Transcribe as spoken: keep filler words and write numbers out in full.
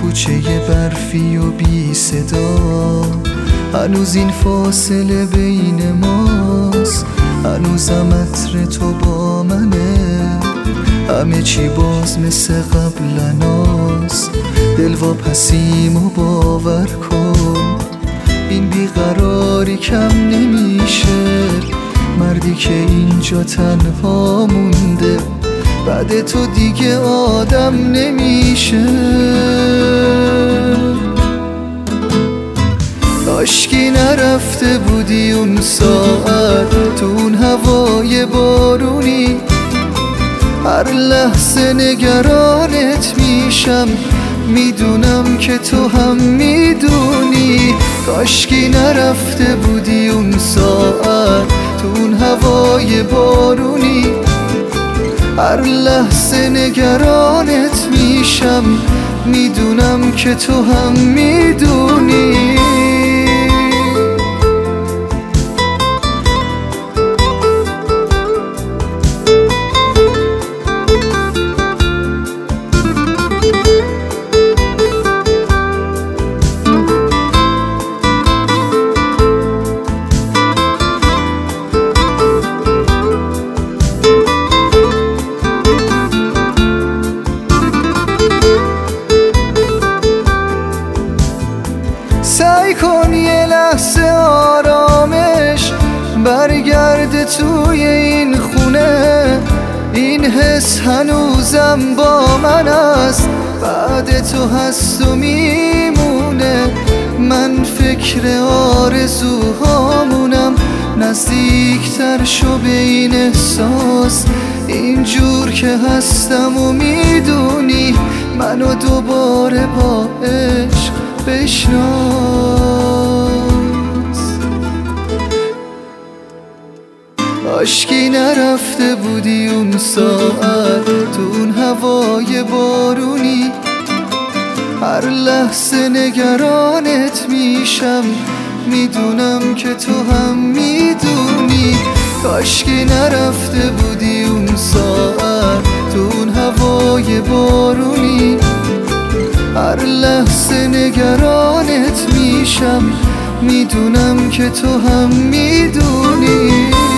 کوچه برفی و بی صدا، هنوز این فاصله بین ماست، هنوزم عطر تو با منه، همه چی باز مثل قبلناست. دل واپسیم و باور کن، این بیقراری کم نمیشه، مردی که اینجا تنها مونده بعد تو دیگه آدم نمیشه. کاشکی نرفته بودی اون ساعت تو اون هوای بارونی، هر لحظه نگرانت میشم، میدونم که تو هم میدونی. کاشکی نرفته بودی اون ساعت تو اون هوای بارونی، هر لحظه نگرانت میشم، میدونم که تو هم میدونی. سعی کن یه لحظه آرامش برگرده توی این خونه، این حس هنوزم با من است، بعد تو هست و میمونه. من فکر آرزوهامونم، نزدیکتر شو به این احساس، اینجور که هستم و میدونی، منو دوباره با عشق بشناس. کاشکی نرفته بودی اون ساعت تو اون هوای بارونی، هر لحظه نگرانت میشم، میدونم که تو هم میدونی. کاشکی نرفته بودی اون ساعت تو اون هوای بارونی، هر لحظه نگرانت میشم، میدونم که تو هم میدونی.